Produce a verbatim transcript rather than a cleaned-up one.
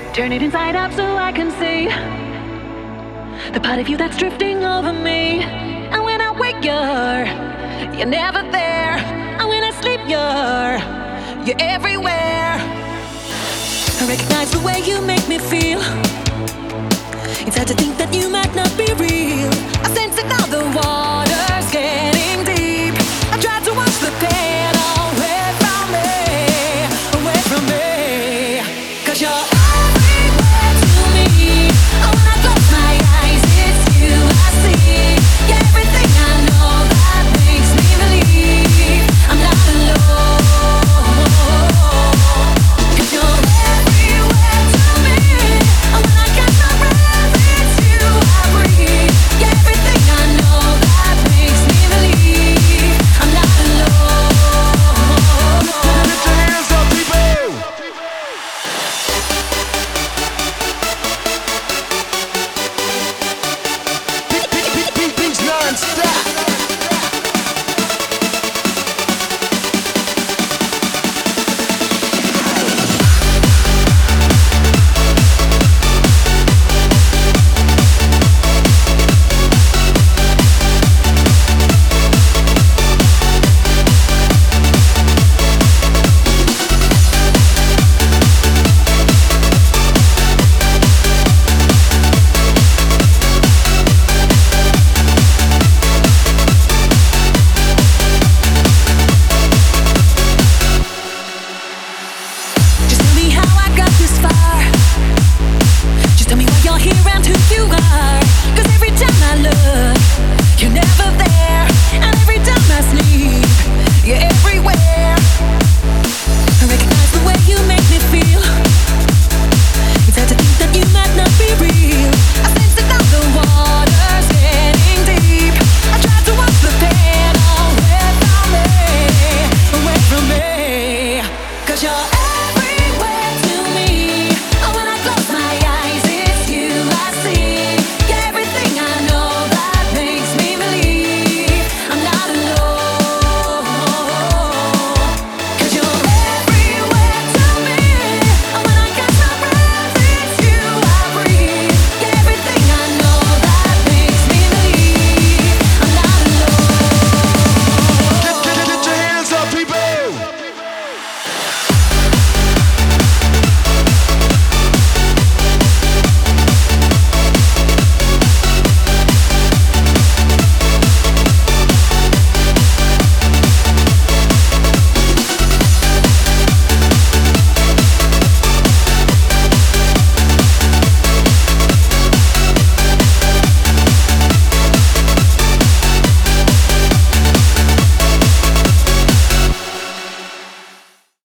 Turn it inside out so I can see the part of you that's drifting over me. And when I wake, you're, you're never there. And when I sleep, you're, you're everywhere. I recognize the way you make me feel. It's hard to think that you might not be real. I sense it now, the water's getting deep. I try to wash the pain away from me, away from me. 'Cause you're